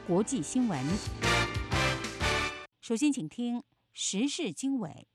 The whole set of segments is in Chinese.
国际新闻。首先，请听时事经纬。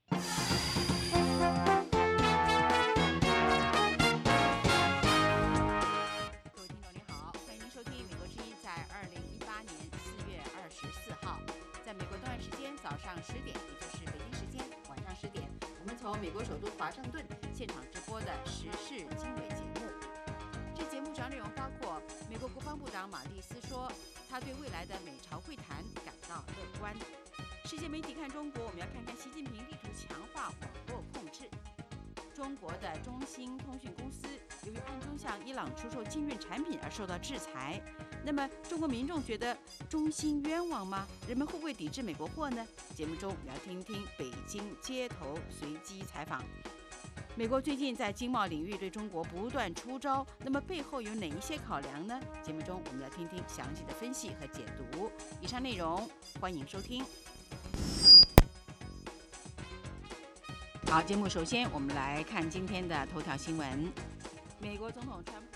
各位听众您好，欢迎您收听美国之音在2018年4月24号，在美国东岸时间早上10点，也就是北京时间晚上10点，我们从美国首都华盛顿现场直播的时事经纬节目。这节目主要内容包括美国国防部长马蒂斯说，他对未来的美朝会谈感到乐观。世界媒体看中国，我们要看看习近平力图强化网络控制。中国的中兴通讯公司由于暗中向伊朗出售禁运产品而受到制裁，那么中国民众觉得中兴冤枉吗？人们会不会抵制美国货呢？节目中我们要听听北京街头随机采访。美国最近在经贸领域对中国不断出招，那么背后有哪一些考量呢？节目中我们要听听详细的分析和解读。以上内容欢迎收听。好，节目首先我们来看今天的头条新闻。美国总统川普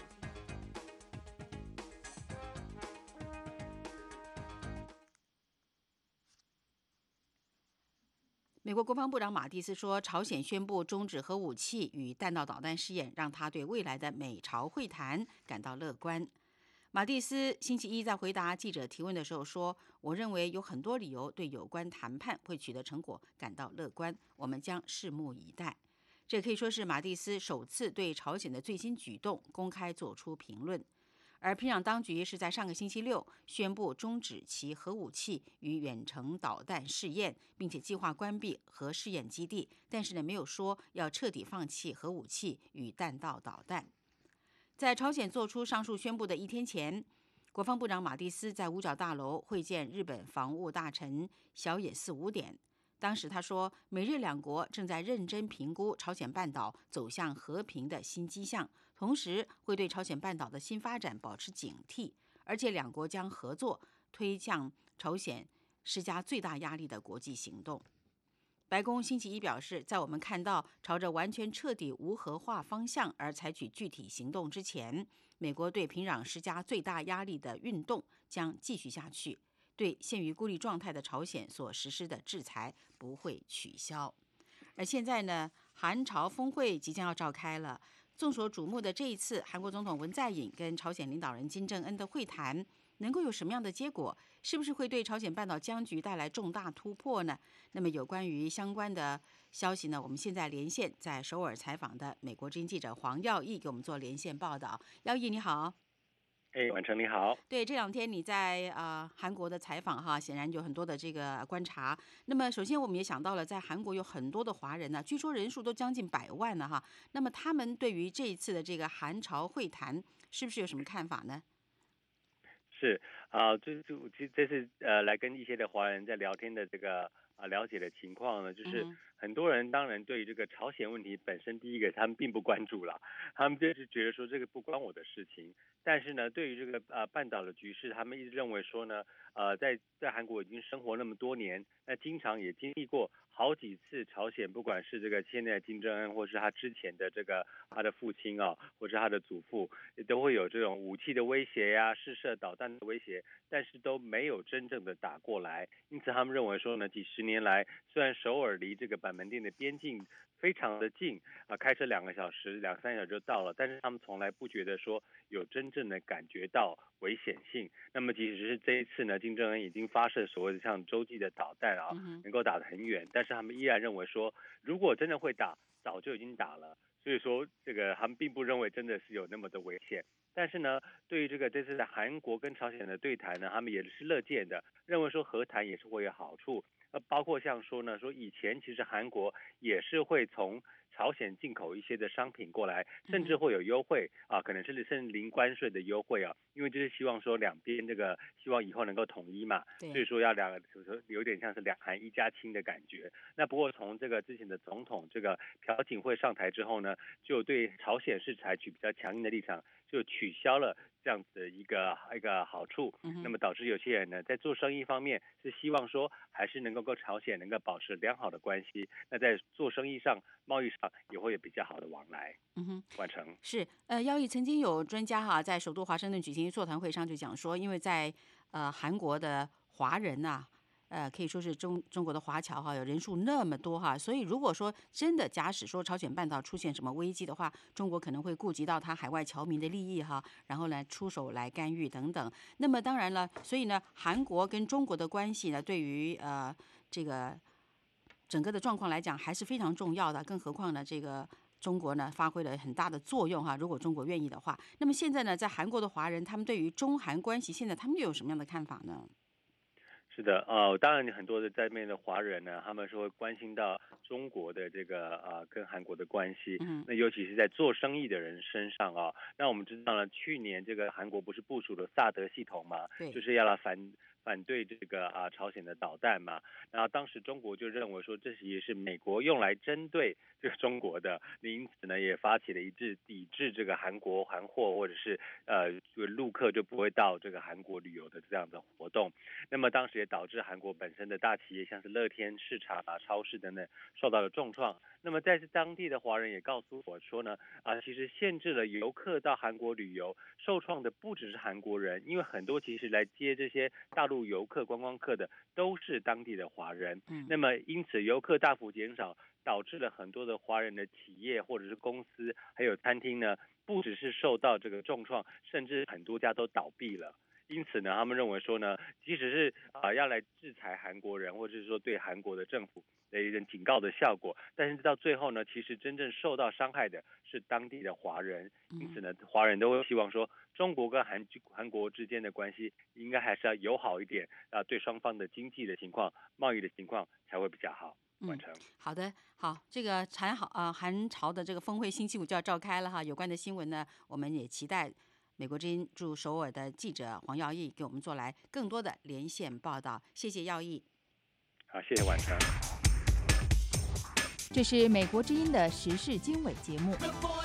美国国防部长马蒂斯说，朝鲜宣布终止核武器与弹道导弹试验，让他对未来的美朝会谈感到乐观。马蒂斯星期一在回答记者提问的时候说，我认为有很多理由对有关谈判会取得成果感到乐观，我们将拭目以待。这可以说是马蒂斯首次对朝鲜的最新举动公开做出评论。而平壤当局是在上个星期六宣布终止其核武器与远程导弹试验，并且计划关闭核试验基地，但是没有说要彻底放弃核武器与弹道导弹。在朝鲜做出上述宣布的一天前，国防部长马蒂斯在五角大楼会见日本防务大臣小野寺五点。当时他说，美日两国正在认真评估朝鲜半岛走向和平的新迹象，同时会对朝鲜半岛的新发展保持警惕，而且两国将合作推向朝鲜施加最大压力的国际行动。白宫星期一表示，在我们看到朝着完全彻底无核化方向而采取具体行动之前，美国对平壤施加最大压力的运动将继续下去，对陷于孤立状态的朝鲜所实施的制裁不会取消。而现在呢，韩朝峰会即将要召开了。众所瞩目的这一次韩国总统文在寅跟朝鲜领导人金正恩的会谈能够有什么样的结果？是不是会对朝鲜半岛僵局带来重大突破呢？那么有关于相关的消息呢，我们现在连线在首尔采访的美国之音记者黄耀义给我们做连线报道。耀义你好。 婉成你好。 对，这两天你在韩国的采访哈，显然有很多的这个观察。那么首先我们也想到了，在韩国有很多的华人呢，据说人数都将近100万了哈。那么他们对于这一次的这个韩朝会谈，是不是有什么看法呢？ 是这次来跟一些的华人在聊天的这个了解的情况呢，就是很多人当然对于这个朝鲜问题本身，第一个他们并不关注了，他们就是觉得说这个不关我的事情。但是呢，对于这个半岛的局势，他们一直认为说呢，在韩国已经生活那么多年，那经常也经历过好几次朝鲜，不管是这个现在的金正恩，或是他之前的这个他的父亲或是他的祖父，都会有这种武器的威胁呀、试射导弹的威胁，但是都没有真正的打过来。因此他们认为说呢，几十年来，虽然首尔离这个板门店的边境非常的近开车2个小时、2、3小时就到了，但是他们从来不觉得说有真正的感觉到危险性。那么即使是这一次呢，金正恩已经发射所谓的像洲际的导弹能够打得很远，但是他们依然认为说，如果真的会打，早就已经打了。所以说这个他们并不认为真的是有那么的危险。但是呢，对于这次的韩国跟朝鲜的对谈呢，他们也是乐见的，认为说和谈也是会有好处。包括像说呢，说以前其实韩国也是会从朝鲜进口一些的商品过来，甚至会有优惠可能甚至零关税的优惠因为就是希望说两边这个希望以后能够统一嘛，所以说要有点像是两韩一家亲的感觉。那不过从这个之前的总统这个朴槿惠上台之后呢，就对朝鲜是采取比较强硬的立场，就取消了这样子的一个好处。那么导致有些人呢在做生意方面是希望说还是能够跟朝鲜能够保持良好的关系，那在做生意上贸易上也会有比较好的往来。完成是耀义曾经有专家在首都华盛顿举行座谈会上就讲说，因为在韩国的华人呐、可以说是中国的华侨哈，有人数那么多哈，所以如果说真的假使说朝鲜半岛出现什么危机的话，中国可能会顾及到他海外侨民的利益哈，然后呢出手来干预等等。那么当然了，所以呢，韩国跟中国的关系呢，对于这个整个的状况来讲还是非常重要的，更何况呢这个。中国呢发挥了很大的作用哈，如果中国愿意的话，那么现在呢，在韩国的华人，他们对于中韩关系，现在他们又有什么样的看法呢？ 是的，当然很多的在面的华人呢，他们是会关心到中国的这个跟韩国的关系，那尤其是在做生意的人身上啊。那我们知道呢，去年这个韩国不是部署了萨德系统嘛，就是要来反对这个朝鲜的导弹嘛。然后当时中国就认为说这也是美国用来针对这个中国的，因此呢也发起了一致抵制这个韩国韩货或者是这个陆客就不会到这个韩国旅游的这样的活动。那么当时也导致韩国本身的大企业，像是乐天市场超市等等，受到了重创。那么在当地的华人也告诉我说呢，其实限制了游客到韩国旅游，受创的不只是韩国人，因为很多其实来接这些大陆游客、观光客的都是当地的华人。那么因此游客大幅减少，导致了很多的华人的企业或者是公司，还有餐厅呢，不只是受到这个重创，甚至很多家都倒闭了。因此呢，他们认为说呢，即使是要来制裁韩国人，或者是说对韩国的政府的一种警告的效果，但是到最后呢，其实真正受到伤害的是当地的华人。因此呢，华人都会希望说，中国跟韩国之间的关系应该还是要友好一点对双方的经济的情况、贸易的情况才会比较好。完成。 好的，好，这个韩朝的这个峰会星期五就要召开了哈，有关的新闻呢，我们也期待美国之音驻首尔的记者黄耀义给我们做来更多的连线报道。谢谢耀义。 好，谢谢晚成。 这是美国之音的时事经纬节目。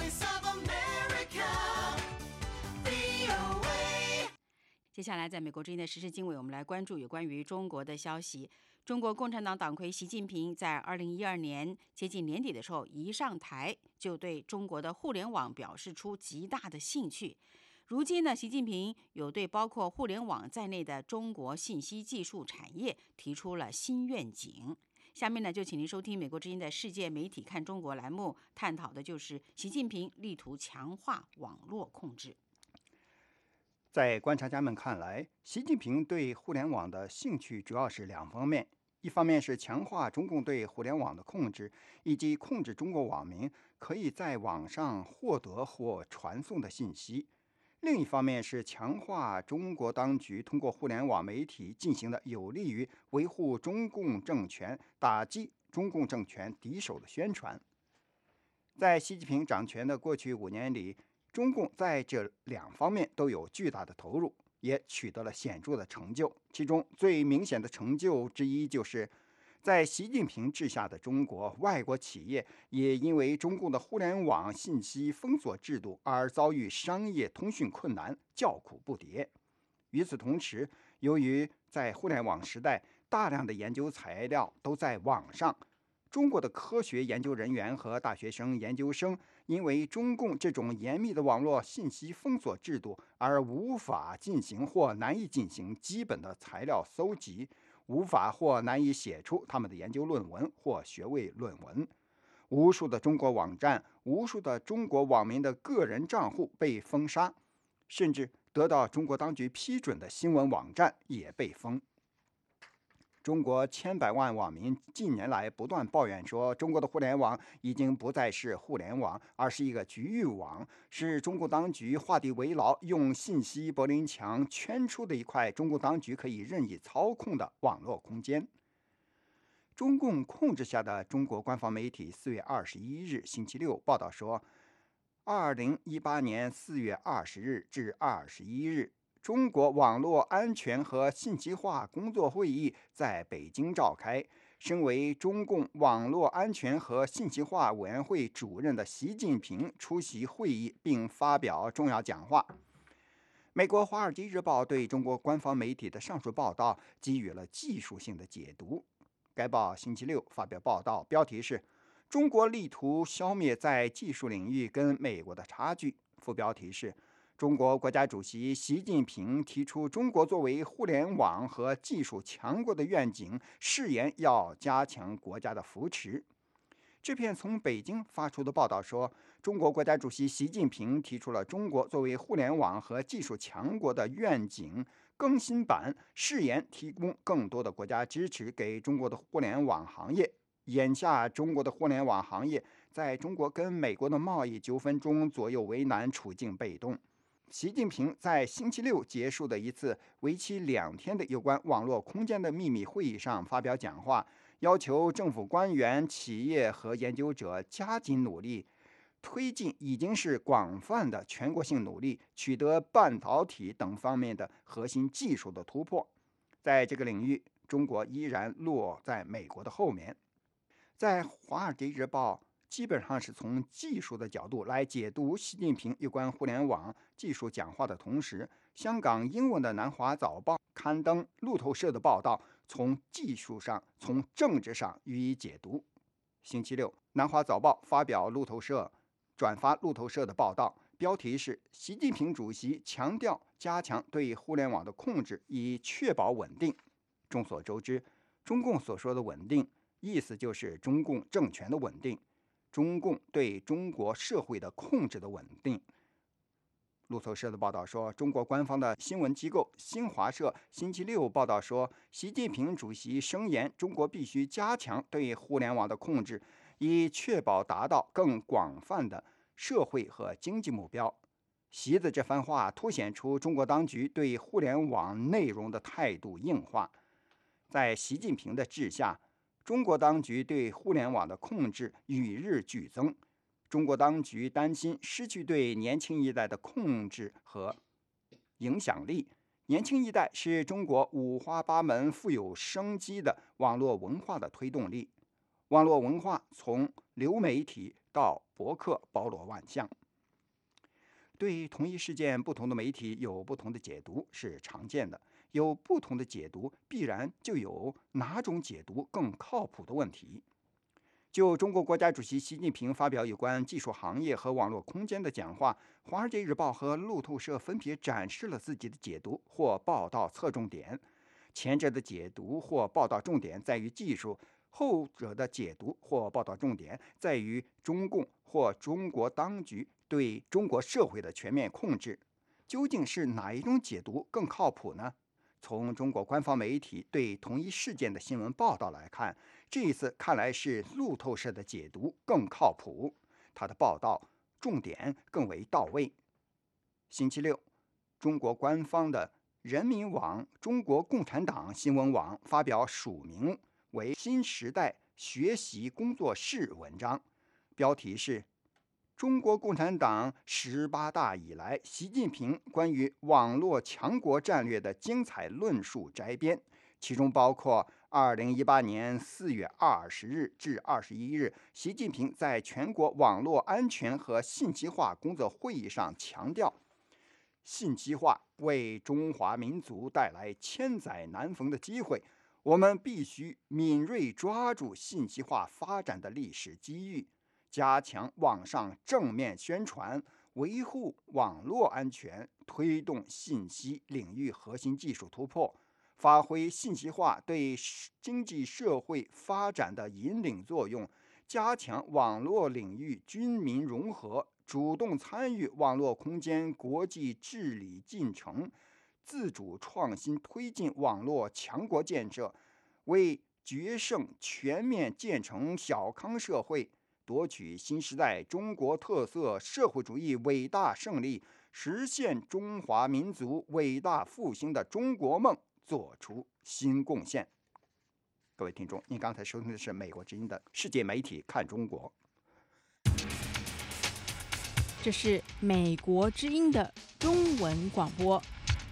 接下来，在美国之音的时事经纬，我们来关注有关于中国的消息。中国共产党党魁习近平在2012年接近年底的时候，一上台就对中国的互联网表示出极大的兴趣。如今呢，习近平有对包括互联网在内的中国信息技术产业提出了新愿景。下面呢，就请您收听美国之音的世界媒体看中国栏目，探讨的就是习近平力图强化网络控制。 在观察家们看来，习近平对互联网的兴趣主要是两方面，一方面是强化中共对互联网的控制，以及控制中国网民可以在网上获得或传送的信息；另一方面是强化中国当局通过互联网媒体进行的有利于维护中共政权、打击中共政权敌手的宣传。在习近平掌权的过去5年里，中共在这两方面都有巨大的投入，也取得了显著的成就。其中最明显的成就之一，就是在习近平治下的中国，外国企业也因为中共的互联网信息封锁制度而遭遇商业通讯困难，叫苦不迭。与此同时，由于在互联网时代，大量的研究材料都在网上，中国的科学研究人员和大学生、研究生因为中共这种严密的网络信息封锁制度而无法进行或难以进行基本的材料搜集，无法或难以写出他们的研究论文或学位论文。无数的中国网站、无数的中国网民的个人账户被封杀，甚至得到中国当局批准的新闻网站也被封。中国千百万网民近年来不断抱怨说，中国的互联网已经不再是互联网，而是一个局域网，是中国当局画地为牢、用信息柏林墙圈出的一块中国当局可以任意操控的网络空间。中共控制下的中国官方媒体4月21日星期六报道说，2018年4月20日至21日，中国网络安全和信息化工作会议在北京召开。身为中共网络安全和信息化委员会主任的习近平出席会议并发表重要讲话。美国《华尔街日报》对中国官方媒体的上述报道给予了技术性的解读。该报星期六发表报道，标题是“中国力图消灭在技术领域跟美国的差距”，副标题是中国国家主席习近平提出，中国作为互联网和技术强国的愿景，誓言要加强国家的扶持。这篇从北京发出的报道说，中国国家主席习近平提出了中国作为互联网和技术强国的愿景更新版，誓言提供更多的国家支持给中国的互联网行业。眼下，中国的互联网行业在中国跟美国的贸易纠纷中左右为难，处境被动。习近平在星期六结束的一次为期2天的有关网络空间的秘密会议上发表讲话，要求政府官员、企业和研究者加紧努力，推进已经是广泛的全国性努力，取得半导体等方面的核心技术的突破。在这个领域，中国依然落在美国的后面。在《华尔街日报》基本上是从技术的角度来解读习近平有关互联网技术讲话的同时，香港英文的《南华早报》刊登路透社的报道，从技术上、从政治上予以解读。星期六，《南华早报》转发路透社的报道，标题是“习近平主席强调加强对互联网的控制，以确保稳定”。众所周知，中共所说的稳定，意思就是中共政权的稳定，中共对中国社会的控制的稳定。路透社的报道说，中国官方的新闻机构新华社星期六报道说，习近平主席声言，中国必须加强对互联网的控制，以确保达到更广泛的社会和经济目标。习的这番话凸显出中国当局对互联网内容的态度硬化。在习近平的治下，中国当局对互联网的控制与日俱增。中国当局担心失去对年轻一代的控制和影响力。年轻一代是中国五花八门、富有生机的网络文化的推动力。网络文化从流媒体到博客包罗万象。对同一事件，不同的媒体有不同的解读是常见的。有不同的解读，必然就有哪种解读更靠谱的问题。就中国国家主席习近平发表有关技术行业和网络空间的讲话，《华尔街日报》和路透社分别展示了自己的解读或报道侧重点。前者的解读或报道重点在于技术，后者的解读或报道重点在于中共或中国当局对中国社会的全面控制。究竟是哪一种解读更靠谱呢？从中国官方媒体对同一事件的新闻报道来看，这一次看来是路透社的解读更靠谱，它的报道重点更为到位。星期六，中国官方的人民网中国共产党新闻网发表署名为新时代学习工作室文章，标题是中国共产党18大以来，习近平关于网络强国战略的精彩论述摘编，其中包括2018年4月20日至21日，习近平在全国网络安全和信息化工作会议上强调，信息化为中华民族带来千载难逢的机会，我们必须敏锐抓住信息化发展的历史机遇，加强网上正面宣传，维护网络安全，推动信息领域核心技术突破，发挥信息化对经济社会发展的引领作用，加强网络领域军民融合，主动参与网络空间国际治理进程，自主创新推进网络强国建设，为决胜全面建成小康社会，夺取新时代中国特色社会主义伟大胜利，实现中华民族伟大复兴的中国梦做出新贡献。各位听众，您刚才收听的是美国之音的世界媒体看中国。 这是美国之音的中文广播。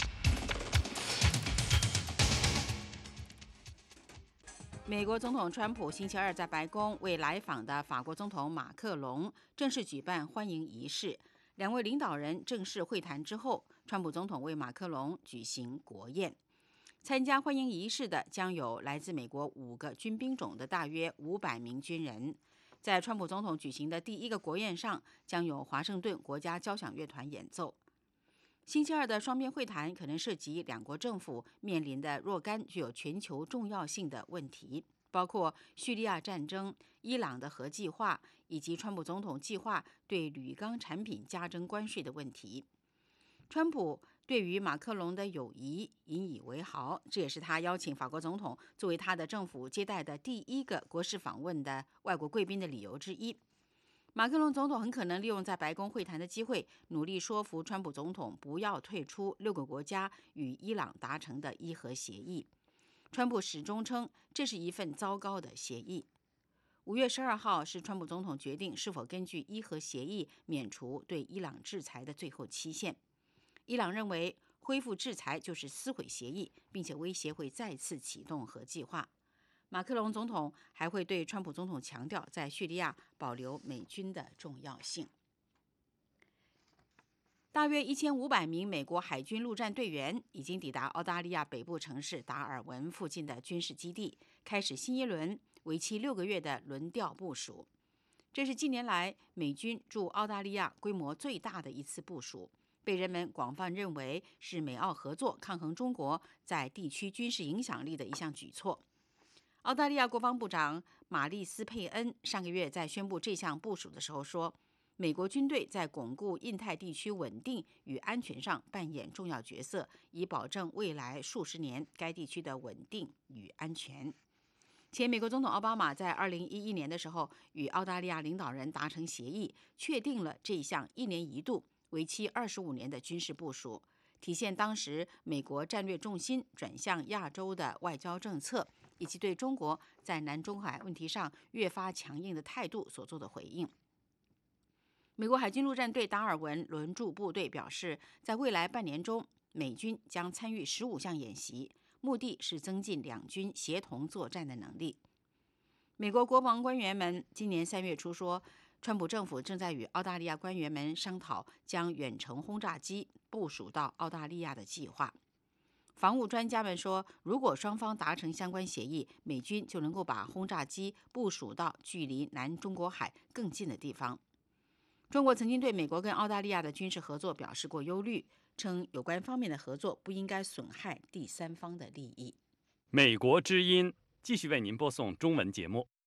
美国总统川普星期二在白宫为来访的法国总统马克龙正式举办欢迎仪式。两位领导人正式会谈之后，川普总统为马克龙举行国宴。参加欢迎仪式的将有来自美国5个军兵种的大约500名军人。在川普总统举行的第一个国宴上，将有华盛顿国家交响乐团演奏。 星期二的双边会谈可能涉及两国政府面临的若干具有全球重要性的问题，包括叙利亚战争、伊朗的核计划，以及川普总统计划对铝钢产品加征关税的问题。川普对于马克龙的友谊引以为豪，这也是他邀请法国总统作为他的政府接待的第一个国事访问的外国贵宾的理由之一。马克龙总统很可能利用在白宫会谈的机会，努力说服川普总统不要退出6个国家与伊朗达成的伊核协议。川普始终称这是一份糟糕的协议。5月12号是川普总统决定是否根据伊核协议免除对伊朗制裁的最后期限。伊朗认为恢复制裁就是撕毁协议，并且威胁会再次启动核计划。马克龙总统还会对川普总统强调在叙利亚保留美军的重要性。大约1500名美国海军陆战队员已经抵达澳大利亚北部城市达尔文附近的军事基地，开始新一轮为期6个月的轮调部署。这是近年来美军驻澳大利亚规模最大的一次部署，被人们广泛认为是美澳合作抗衡中国在地区军事影响力的一项举措。澳大利亚国防部长马利斯·佩恩上个月在宣布这项部署的时候说，美国军队在巩固印太地区稳定与安全上扮演重要角色，以保证未来数十年该地区的稳定与安全。前美国总统奥巴马在2011年的时候与澳大利亚领导人达成协议，确定了这项1年1度为期25年的军事部署，体现当时美国战略重心转向亚洲的外交政策，以及对中国在南中海问题上越发强硬的态度所做的回应。美国海军陆战队达尔文轮驻部队表示，在未来半年中，美军将参与15项演习，目的是增进两军协同作战的能力。美国国防官员们今年3月初说，川普政府正在与澳大利亚官员们商讨将远程轰炸机部署到澳大利亚的计划。防务专家们说，如果双方达成相关协议，美军就能够把轰炸机部署到距离南中国海更近的地方。中国曾经对美国跟澳大利亚的军事合作表示过忧虑，称有关方面的合作不应该损害第三方的利益。 美国之音继续为您播送中文节目。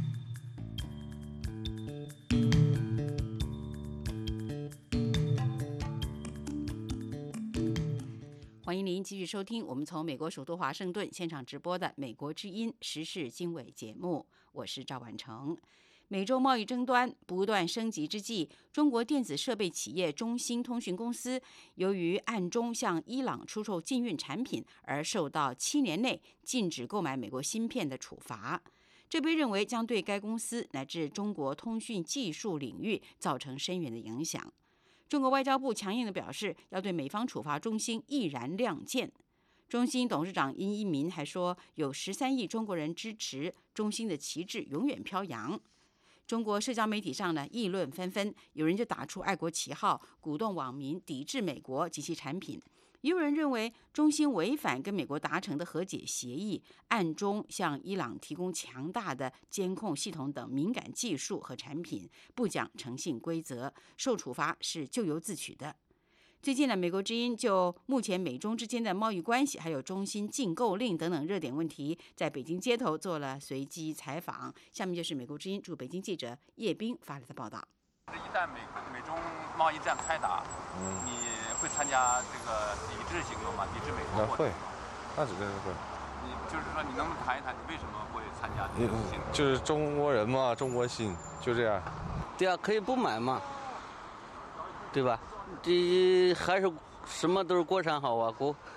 欢迎您继续收听我们从美国首都华盛顿现场直播的美国之音时事经纬节目，我是赵婉成。美洲贸易争端不断升级之际，中国电子设备企业中兴通讯公司由于暗中向伊朗出售禁运产品而受到7年内禁止购买美国芯片的处罚，这被认为将对该公司乃至中国通讯技术领域造成深远的影响。中国外交部强硬地表示，要对美方处罚中兴毅然亮剑。中兴董事长殷一民还说，有13亿中国人支持中兴的旗帜永远飘扬。中国社交媒体上呢，议论纷纷，有人就打出爱国旗号，鼓动网民抵制美国及其产品。也有人认为中兴违反跟美国达成的和解协议，暗中向伊朗提供强大的监控系统等敏感技术和产品，不讲诚信规则，受处罚是咎由自取的。最近呢，美国之音就目前美中之间的贸易关系，还有中兴禁购令等等热点问题，在北京街头做了随机采访。下面就是美国之音驻北京记者叶斌发来的报道。 一旦美中贸易战开打，你会参加这个抵制行动吗？抵制美国？ 那会，那绝对会。 你就是说，你能不能谈一谈你为什么会参加这个行动？ 就是中国人嘛，中国心，就这样。 对啊，可以不买嘛，对吧？这还是什么都是国产好啊，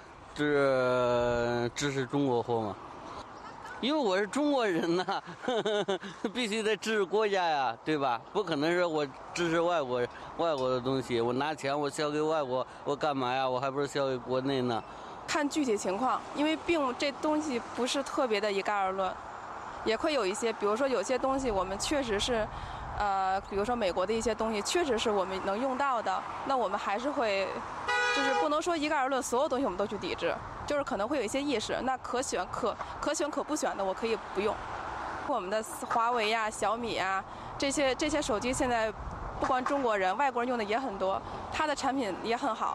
支持中国货嘛。因为我是中国人呐，必须得支持国家呀，对吧？不可能是我支持外国的东西，我拿钱我销给外国，我干嘛呀？我还不是销给国内呢？ 看具体情况，因为并这东西不是特别的一概而论，也会有一些，比如说有些东西我们确实是，比如说美国的一些东西确实是我们能用到的，那我们还是会，就是不能说一概而论，所有东西我们都去抵制。就是可能会有一些意识，那可选可不选的，我可以不用。我们的华为呀、小米呀，这些手机现在不光中国人，外国人用的也很多，它的产品也很好，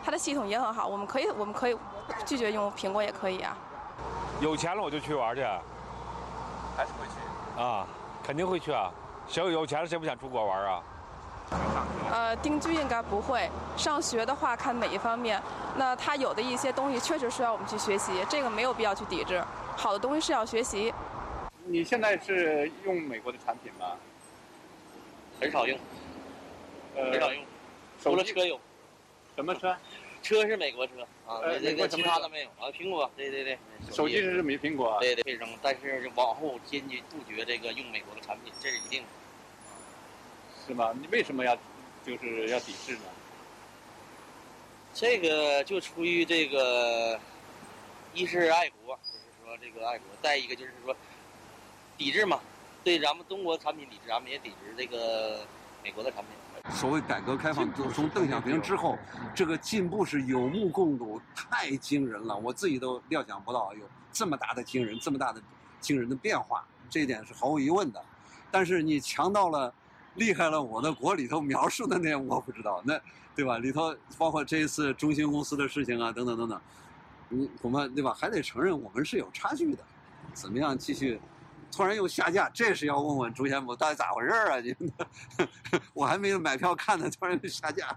它的系统也很好，我们可以拒绝用苹果也可以啊。 有钱了我就去玩去， 还是会去啊，肯定会去啊。谁有钱了谁不想出国玩啊？ 定居应该不会。上学的话看每一方面，那它有的一些东西确实需要我们去学习，这个没有必要去抵制。好的东西是要学习。 你现在是用美国的产品吗？ 很少用，很少用，除了车有。 什么车？ 车是美国车啊，这个其他的没有啊。苹果，对。 手机是没苹果。 对，会扔，但是往后坚决杜绝这个用美国的产品，这是一定的。 是吗？你为什么要抵制呢？ 这个就出于这个，一是爱国，就是说这个爱国；再一个就是说抵制嘛，对咱们中国产品抵制，咱们也抵制这个美国的产品。 所谓改革开放，从邓小平之后，这个进步是有目共睹，太惊人了，我自己都料想不到有这么大的惊人的变化，这一点是毫无疑问的。但是你强到了厉害了，我的国里头描述的那样，我不知道，那对吧？里头包括这一次中兴公司的事情啊，等等，我们对吧？还得承认我们是有差距的。怎么样继续？突然又下架，这是要问问朱先武到底咋回事啊？你我还没有买票看呢，突然又下架。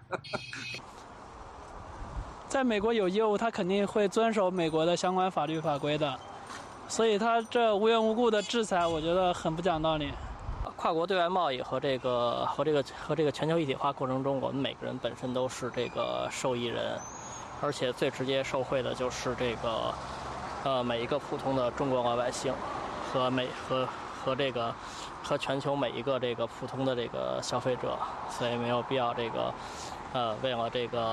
在美国有业务，他肯定会遵守美国的相关法律法规的，所以他这无缘无故的制裁，我觉得很不讲道理。 跨国对外贸易和这个全球一体化过程中，我们每个人本身都是这个受益人，而且最直接受惠的就是这个每一个普通的中国老百姓。和全球每一个这个普通的这个消费者，所以没有必要为了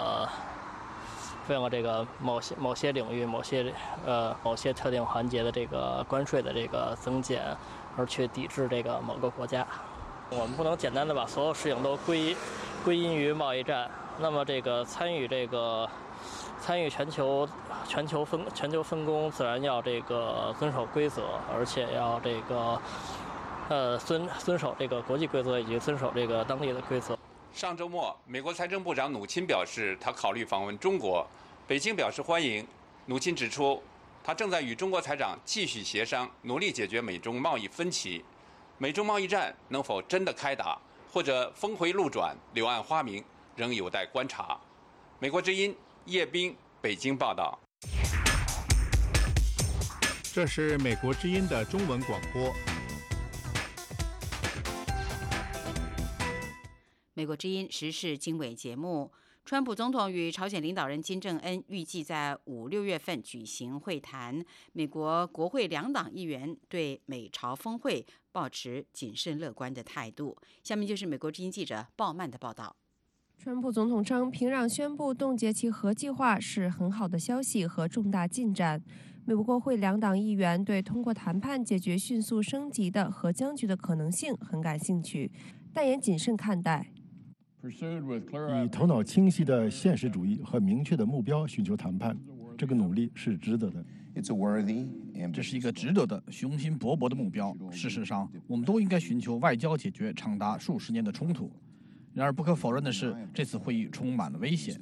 这个某些领域某些特定环节的这个关税的这个增减而去抵制这个某个国家。我们不能简单的把所有事情都归因于贸易战。那么这个参与全球分工，自然要这个遵守规则，而且要这个遵守这个国际规则，以及遵守这个当地的规则。 上周末，美国财政部长努钦表示，他考虑访问中国，北京表示欢迎。努钦指出，他正在与中国财长继续协商，努力解决美中贸易分歧。美中贸易战能否真的开打，或者峰回路转、柳暗花明，仍有待观察。美国之音叶斌北京报道。 这是美国之音的中文广播。 美国之音时事经纬节目，川普总统与朝鲜领导人金正恩预计在5、6月份举行会谈。美国国会两党议员对美朝峰会抱持谨慎乐观的态度。下面就是美国之音记者鲍曼的报道。 川普总统称，平壤宣布冻结其核计划是很好的消息和重大进展。美国国会两党议员对通过谈判解决迅速升级的核僵局的可能性很感兴趣，但也谨慎看待。 以头脑清晰的现实主义和明确的目标寻求谈判，这个努力是值得的。 这是一个值得的、雄心勃勃的目标。事实上，我们都应该寻求外交解决长达数十年的冲突。然而，不可否认的是，这次会议充满了危险。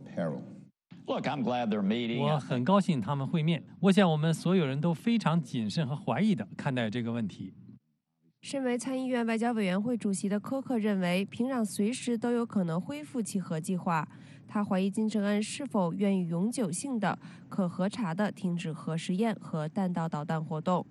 我很高兴他们会面。我想我们所有人都非常谨慎和怀疑地看待这个问题。 身为参议院外交委员会主席的科克认为，平壤随时都有可能恢复其核计划。他怀疑金正恩是否愿意永久性的、可核查的停止核试验和弹道导弹活动。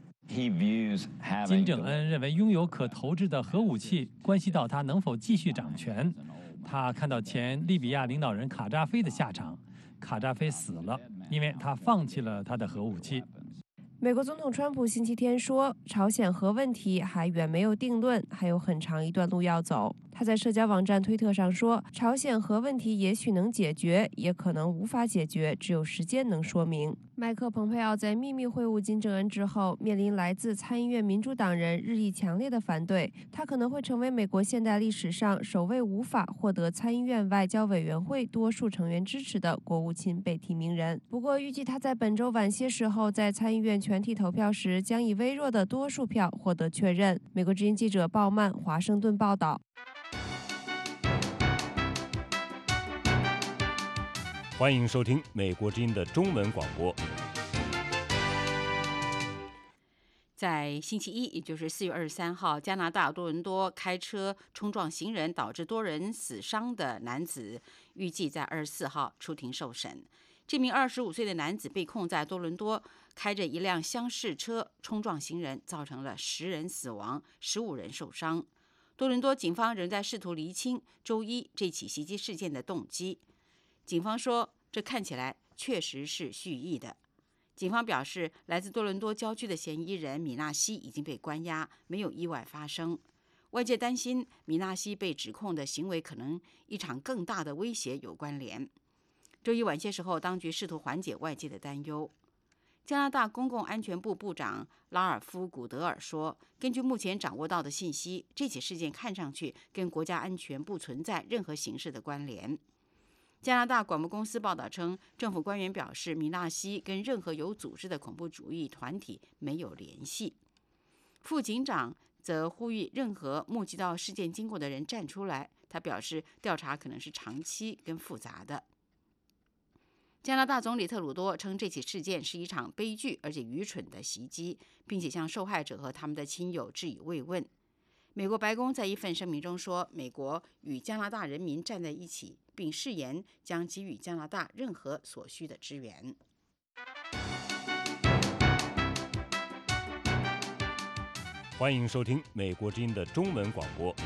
金正恩认为拥有可投掷的核武器关系到他能否继续掌权。他看到前利比亚领导人卡扎菲的下场，卡扎菲死了，因为他放弃了他的核武器。 美国总统川普星期天说，朝鲜核问题还远没有定论，还有很长一段路要走。他在社交网站推特上说，朝鲜核问题也许能解决，也可能无法解决，只有时间能说明。麦克蓬佩奥在秘密会晤金正恩之后，面临来自参议院民主党人日益强烈的反对，他可能会成为美国现代历史上首位无法获得参议院外交委员会多数成员支持的国务卿被提名人。不过，预计他在本周晚些时候在参议院全体投票时，将以微弱的多数票获得确认。美国之音记者鲍曼华盛顿报道。 欢迎收听美国之音的中文广播。 在星期一，也就是4月23号，加拿大多伦多开车冲撞行人，导致多人死伤的男子，预计在24号出庭受审。这名25岁的男子被控在多伦多开着一辆厢式车冲撞行人，造成了10人死亡，15人受伤。多伦多警方仍在试图厘清周一这起袭击事件的动机。警方说，这看起来确实是蓄意的。警方表示，来自多伦多郊区的嫌疑人米纳西已经被关押，没有意外发生。外界担心米纳西被指控的行为可能一场更大的威胁有关联。周一晚些时候，当局试图缓解外界的担忧。加拿大公共安全部部长拉尔夫·古德尔说，根据目前掌握到的信息，这起事件看上去跟国家安全不存在任何形式的关联。加拿大广播公司报道称，政府官员表示，米纳西跟任何有组织的恐怖主义团体没有联系。副警长则呼吁任何目击到事件经过的人站出来。他表示，调查可能是长期跟复杂的。加拿大总理特鲁多称，这起事件是一场悲剧而且愚蠢的袭击，并且向受害者和他们的亲友致以慰问。美国白宫在一份声明中说，美国与加拿大人民站在一起，并誓言将给予加拿大任何所需的支援。 欢迎收听美国之音的中文广播。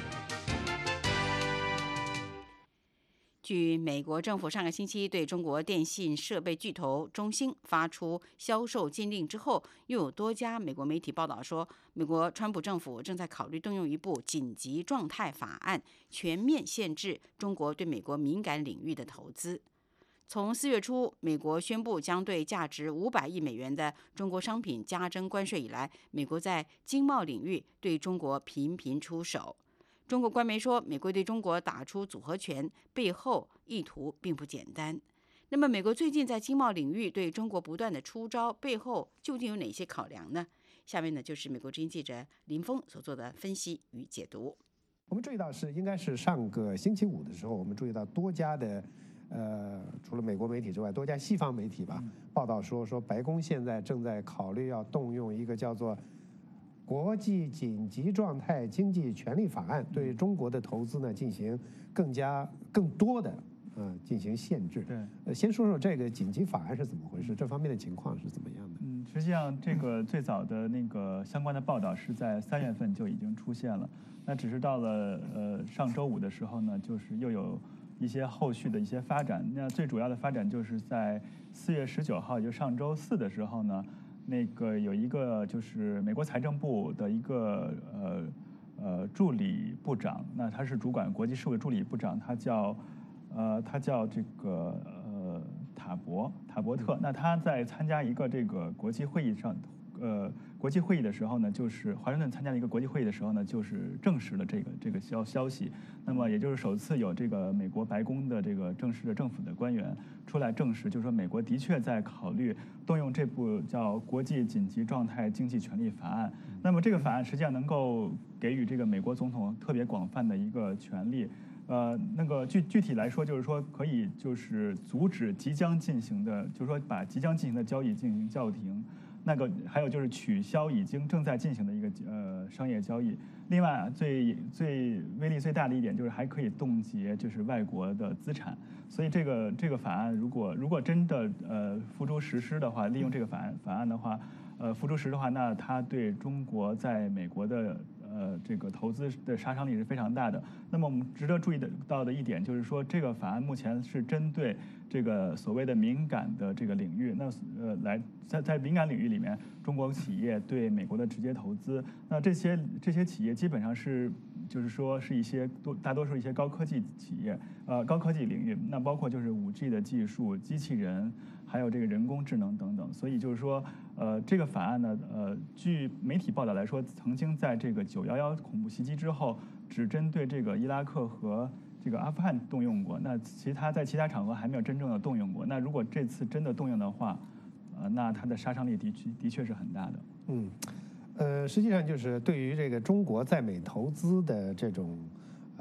据美国政府上个星期对中国电信设备巨头中兴发出销售禁令之后，又有多家美国媒体报道说，美国川普政府正在考虑动用一部紧急状态法案，全面限制中国对美国敏感领域的投资。从4月初，美国宣布将对价值500亿美元的中国商品加征关税以来，美国在经贸领域对中国频频出手。中国官媒说，美国对中国打出组合拳，背后意图并不简单。那么，美国最近在经贸领域对中国不断的出招，背后究竟有哪些考量呢？下面呢，就是美国之音记者林峰所做的分析与解读。 我们注意到应该是上个星期五的时候，我们注意到多家的除了美国媒体之外，多家西方媒体吧报道说白宫现在正在考虑要动用一个叫做国际紧急状态经济权利法案，对中国的投资呢进行更多的进行限制。对，先说说这个紧急法案是怎么回事，这方面的情况是怎么样的？ 实际上这个最早的那个相关的报道是在3月份就已经出现了，那只是到了上周五的时候呢，就是又有一些后续的一些发展。那最主要的发展就是在4月19号，也就上周四的时候呢。那个有一个就是美国财政部的一个助理部长，那他是主管国际事务的助理部长，他叫这个塔伯特。那他在参加一个这个国际会议的时候呢，就是华盛顿参加了一个国际会议的时候呢，就是证实了这个消息。那么也就是首次有这个美国白宫的这个正式的政府的官员出来证实，就是说美国的确在考虑动用这部叫国际紧急状态经济权利法案。那么这个法案实际上能够给予这个美国总统特别广泛的一个权利。那个具体来说，就是说可以就是阻止即将进行的，就是说把即将进行的交易进行叫停。那个还有就是取消正在进行的一个商业交易。另外最威力最大的一点就是还可以冻结就是外国的资产。所以这个法案如果真的付诸实施的话，利用这个法案的话，付诸实施的话，那它对中国在美国的这个投资的杀伤力是非常大的。那么我们值得注意到的一点就是说，这个法案目前是针对这个所谓的敏感的这个领域。那在敏感领域里面，中国企业对美国的直接投资，那这些企业基本上是就是说是大多数一些高科技企业，高科技领域，那包括就是 5G 的技术、机器人，还有这个人工智能等等。所以就是说，这个法案呢，据媒体报道来说，曾经在这个911恐怖袭击之后，只针对这个伊拉克和这个阿富汗动用过，那在其他场合还没有真正的动用过。那如果这次真的动用的话，那它的杀伤力的确是很大的。 实际上就是对于这个中国在美投资的这种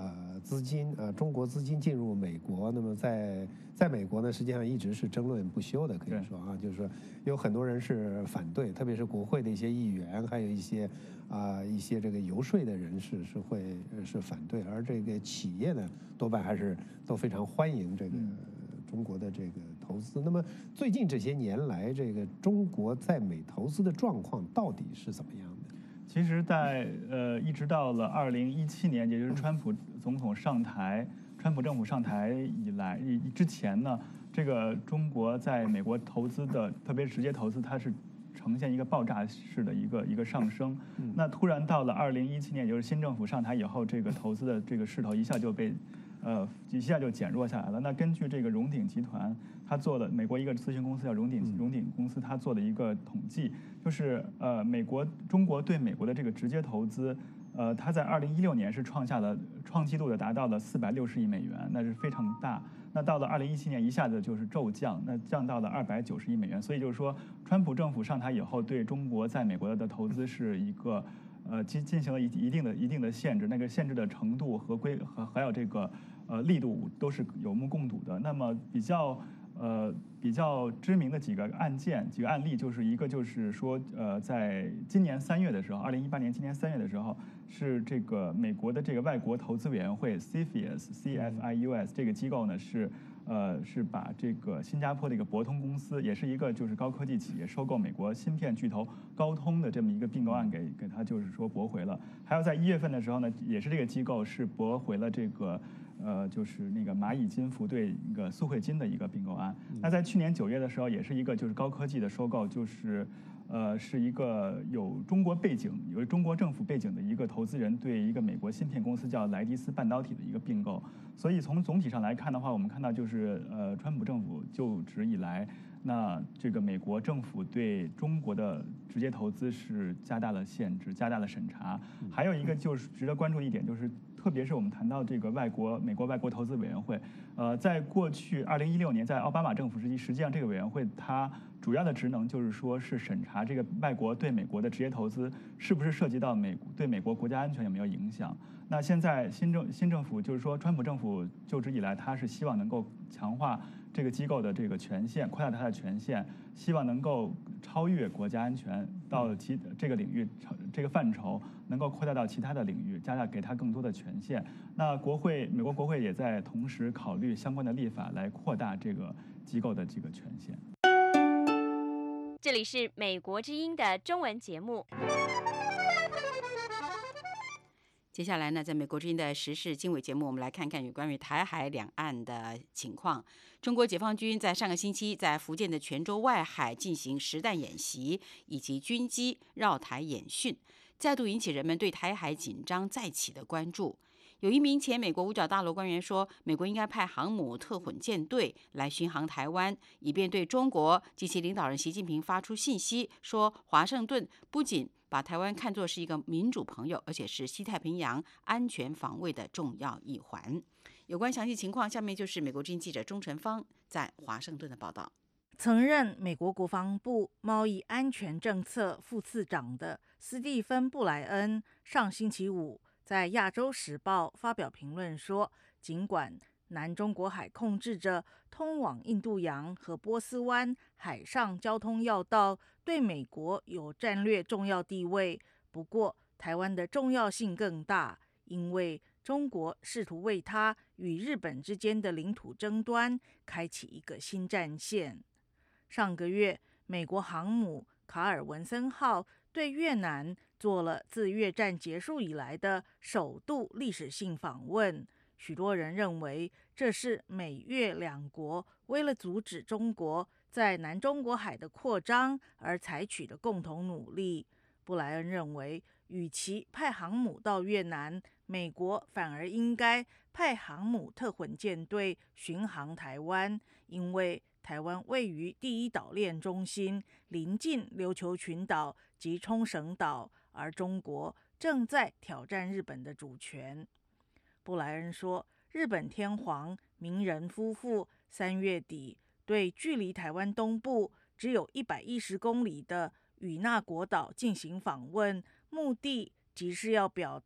资金中国资金进入美国，那么在美国呢，实际上一直是争论不休的，可以说就是说有很多人是反对，特别是国会的一些议员，还有一些这个游说的人士是反对，而这个企业呢，多半还是都非常欢迎这个中国的这个投资。那么最近这些年来，这个中国在美投资的状况到底是怎么样的？ 其实一直到了2017年，也就是川普总统上台，川普政府上台以来之前呢，这个中国在美国投资的，特别是直接投资，它是呈现一个爆炸式的一个上升。那突然到了2017年，也就是新政府上台以后，这个投资的这个势头一下就减弱下来了。那根据这个荣鼎集团，他做的美国一个咨询公司叫荣鼎公司，他做的一个统计，就是中国对美国的这个直接投资，它在2016年是创纪录的达到了460亿美元，那是非常大。那到了2017年一下子就是骤降，那降到了290亿美元。所以就是说，川普政府上台以后，对中国在美国的投资是一个进行了一定的限制，那个限制的程度和还有这个力度都是有目共睹的。那么比较知名的几个案例，就是一个就是说，在今年3月的时候，2018年今年3月的时候，是这个美国的这个外国投资委员会 CFIUS 这个机构呢是把这个新加坡的一个博通公司，也是一个就是高科技企业收购美国芯片巨头高通的这么一个并购案给它就是说驳回了。还有在1月份的时候呢，也是这个机构是驳回了这个就是那个蚂蚁金服对那个苏汇金的一个并购案。那在去年9月的时候，也是一个就是高科技的收购，是一个有中国背景、有中国政府背景的一个投资人对一个美国芯片公司叫莱迪斯半导体的一个并购。所以从总体上来看的话，我们看到就是川普政府就职以来，那这个美国政府对中国的直接投资是加大了限制、加大了审查。还有一个就是值得关注一点，就是特别是我们谈到这个美国外国投资委员会，在过去2016年在奥巴马政府时期，实际上这个委员会它主要的职能就是说是审查这个外国对美国的直接投资是不是涉及到对美国国家安全有没有影响。那现在新政府就是说川普政府就职以来，他是希望能够强化这个机构的这个权限，扩大它的权限，希望能够超越国家安全到这个领域这个范畴，能够扩大到其他的领域，给它更多的权限。那美国国会也在同时考虑相关的立法来扩大这个机构的这个权限。 这里是美国之音的中文节目。 接下来呢，在美国之音的时事经纬节目，我们来看看有关于台海两岸的情况。中国解放军在上个星期在福建的泉州外海进行实弹演习以及军机绕台演训，再度引起人们对台海紧张再起的关注。有一名前美国五角大楼官员说，美国应该派航母特混舰队来巡航台湾，以便对中国及其领导人习近平发出信息，说华盛顿不仅把台湾看作是一个民主朋友，而且是西太平洋安全防卫的重要一环。有关详细情况，下面就是美国之音记者钟成芳在华盛顿的报道。 曾任美国国防部贸易安全政策副次长的斯蒂芬·布莱恩上星期五在《亚洲时报》发表评论说，尽管南中国海控制着通往印度洋和波斯湾海上交通要道，对美国有战略重要地位，不过台湾的重要性更大，因为中国试图为它与日本之间的领土争端开启一个新战线。上个月，美国航母卡尔文森号对越南做了自越战结束以来的首度历史性访问。许多人认为这是美越两国为了阻止中国在南中国海的扩张而采取的共同努力。布莱恩认为，与其派航母到越南，美国反而应该派航母特混舰队巡航台湾，因为台湾位于第一岛链中心，临近琉球群岛及冲绳岛，而中国正在挑战日本的主权。布莱恩说，日本天皇明仁夫妇3月底对距离台湾东部只有110公里的与那国岛进行访问，目的即是要表达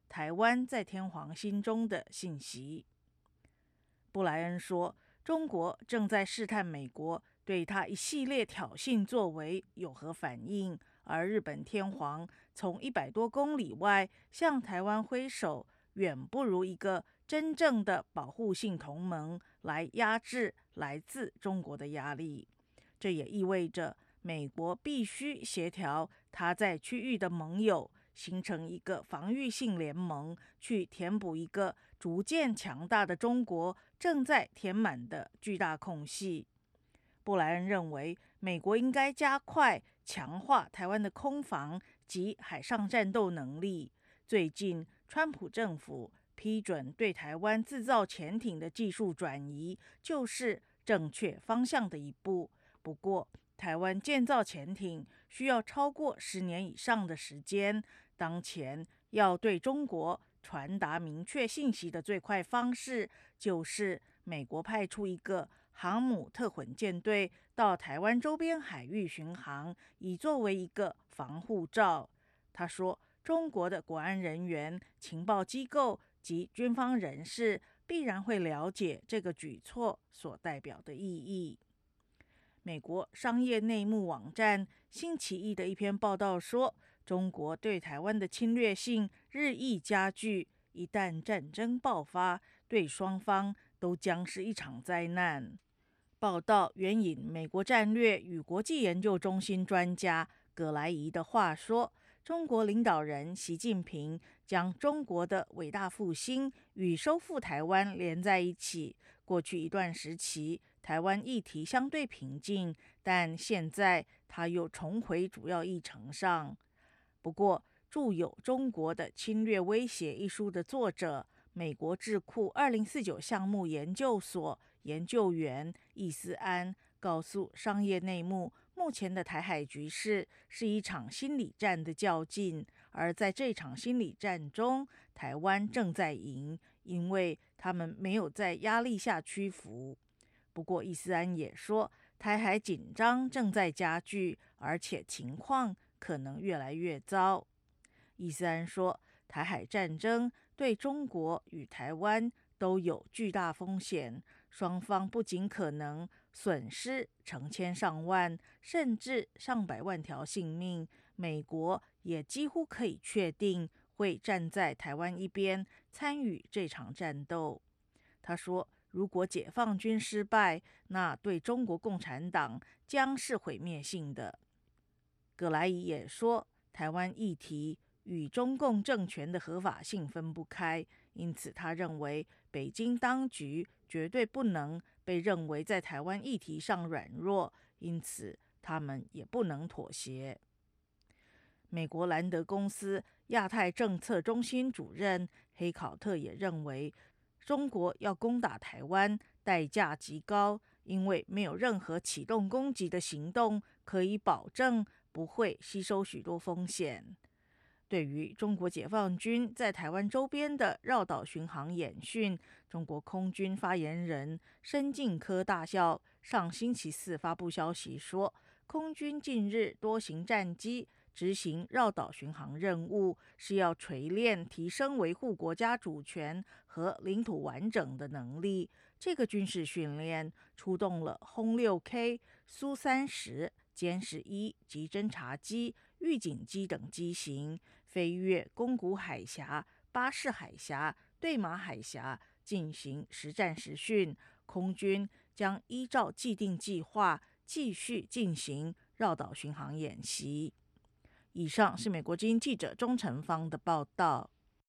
台湾在天皇心中的信息。布莱恩说，中国正在试探美国对他一系列挑衅作为有何反应，而日本天皇从100多公里外向台湾挥手，远不如一个真正的保护性同盟来压制来自中国的压力。这也意味着美国必须协调他在区域的盟友，形成一个防御性联盟，去填补一个逐渐强大的中国正在填满的巨大空隙。布莱恩认为，美国应该加快强化台湾的空防及海上战斗能力。最近，川普政府批准对台湾制造潜艇的技术转移，就是正确方向的一步。不过，台湾建造潜艇需要超过10年以上的时间。当前要对中国传达明确信息的最快方式，就是美国派出一个航母特混舰队到台湾周边海域巡航，以作为一个防护罩。他说，中国的国安人员、情报机构及军方人士必然会了解这个举措所代表的意义。美国商业内幕网站星期一的一篇报道说，中国对台湾的侵略性日益加剧，一旦战争爆发，对双方都将是一场灾难。报道援引美国战略与国际研究中心专家葛莱仪的话说，中国领导人习近平将中国的伟大复兴与收复台湾连在一起。过去一段时期，台湾议题相对平静，但现在它又重回主要议程上。不过，著有《中国的侵略威胁》一书的作者、美国智库2049项目研究所研究员易思安告诉商业内幕，目前的台海局势是一场心理战的较劲，而在这场心理战中，台湾正在赢，因为他们没有在压力下屈服。不过，易思安也说，台海紧张正在加剧，而且情况可能越来越糟。易思安说，台海战争对中国与台湾都有巨大风险，双方不仅可能损失成千上万，甚至上百万条性命，美国也几乎可以确定会站在台湾一边，参与这场战斗。他说，如果解放军失败，那对中国共产党将是毁灭性的。葛莱仪也说，台湾议题与中共政权的合法性分不开，因此他认为北京当局绝对不能被认为在台湾议题上软弱，因此他们也不能妥协。美国兰德公司亚太政策中心主任黑考特也认为，中国要攻打台湾代价极高，因为没有任何启动攻击的行动可以保证不会吸收许多风险。对于中国解放军在台湾周边的绕岛巡航演训，中国空军发言人申进科大校上星期四发布消息说，空军近日多型战机执行绕岛巡航任务，是要锤炼提升维护国家主权和领土完整的能力。这个军事训练出动了轰 6K、苏30、歼11及侦察机、预警机等机型，飞越宫古海峡、巴士海峡、对马海峡进行实战实训。空军将依照既定计划继续进行绕岛巡航演习。以上是美国之音记者钟成芳的报道。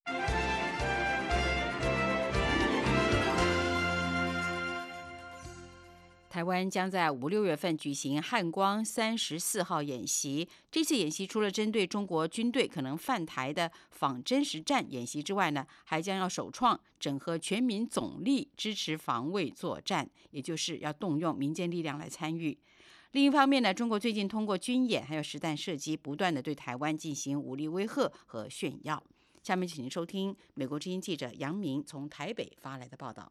台湾将在5、6月份举行汉光34号演习。这次演习除了针对中国军队可能犯台的仿真实战演习之外呢，还将要首创整合全民总力支持防卫作战，也就是要动用民间力量来参与。另一方面呢，中国最近通过军演还有实弹射击，不断的对台湾进行武力威吓和炫耀。下面请您收听美国之音记者杨明从台北发来的报道。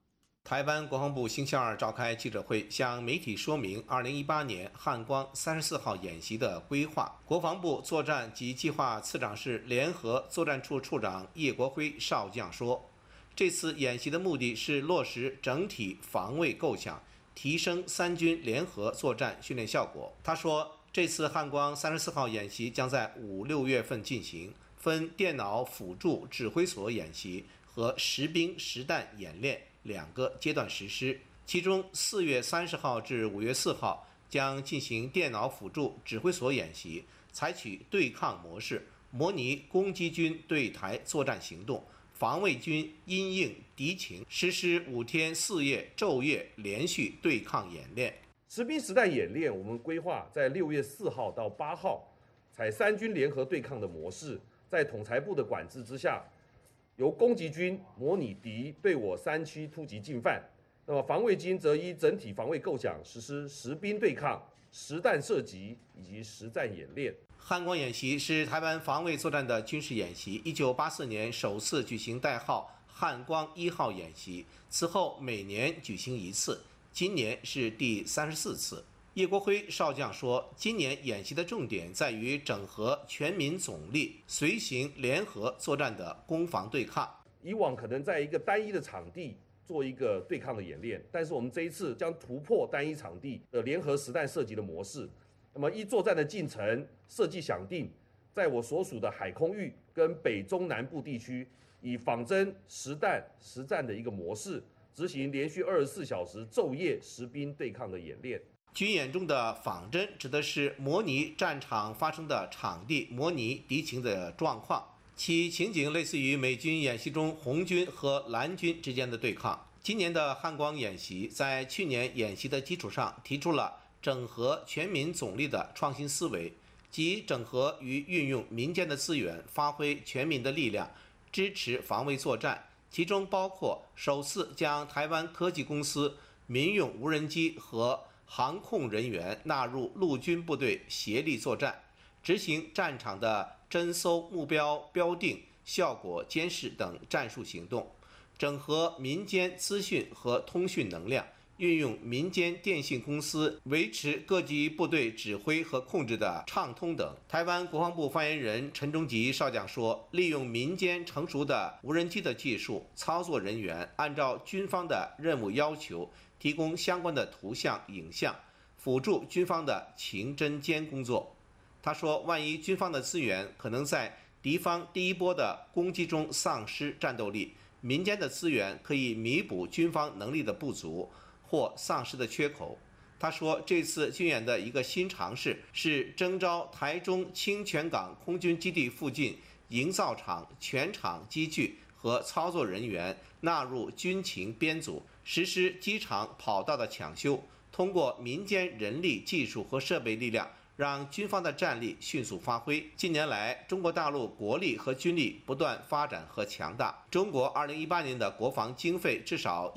台湾国防部星期二召开记者会，向媒体说明2018年汉光34号演习的规划。国防部作战及计划次长室联合作战处处长叶国辉少将说，这次演习的目的是落实整体防卫构想，提升三军联合作战训练效果。他说，这次汉光34号演习将在5、6月份进行，分电脑辅助指挥所演习和实兵实弹演练2个阶段实施，其中4月30号至5月4号将进行电脑辅助指挥所演习，采取对抗模式，模拟攻击军对台作战行动，防卫军因应敌情实施5天4夜昼夜连续对抗演练。 实兵实弹演练，我们规划在6月4号到8号，采三军联合对抗的模式，在统裁部的管制之下，由攻击军模拟敌对我3区突击进犯，那么防卫军则依整体防卫构想实施实兵对抗、实弹射击以及实战演练。 汉光演习是台湾防卫作战的军事演习，1984年首次举行代号汉光1号演习，此后每年举行1次，今年是第34次。叶国辉少将说，今年演习的重点在于整合全民总力，随行联合作战的攻防对抗。 以往可能在一个单一的场地做一个对抗的演练，但是我们这一次将突破单一场地的联合实弹射击的模式。那么依作战的进程设计想定，在我所属的海空域跟北中南部地区，以仿真实弹实战的一个模式，执行连续24小时昼夜实兵对抗的演练。 军演中的仿真指的是模拟战场发生的场地，模拟敌情的状况，其情景类似于美军演习中红军和蓝军之间的对抗。今年的汉光演习在去年演习的基础上，提出了整合全民总力的创新思维，即整合与运用民间的资源，发挥全民的力量，支持防卫作战，其中包括首次将台湾科技公司民用无人机和航空人员纳入陆军部队协力作战，执行战场的侦搜、目标标定、效果监视等战术行动，整合民间资讯和通讯能量，运用民间电信公司维持各级部队指挥和控制的畅通等。台湾国防部发言人陈忠吉少将说，利用民间成熟的无人机的技术，操作人员按照军方的任务要求，提供相关的图像、影像，辅助军方的情侦监工作。他说，万一军方的资源可能在敌方第一波的攻击中丧失战斗力，民间的资源可以弥补军方能力的不足或丧失的缺口。他说，这次军演的一个新尝试是征召台中清泉港空军基地附近营造厂全厂机具和操作人员纳入军情编组，实施机场跑道的抢修，通过民间人力、技术和设备力量，让军方的战力迅速发挥。近年来，中国大陆国力和军力不断发展和强大。中国2018年的国防经费至少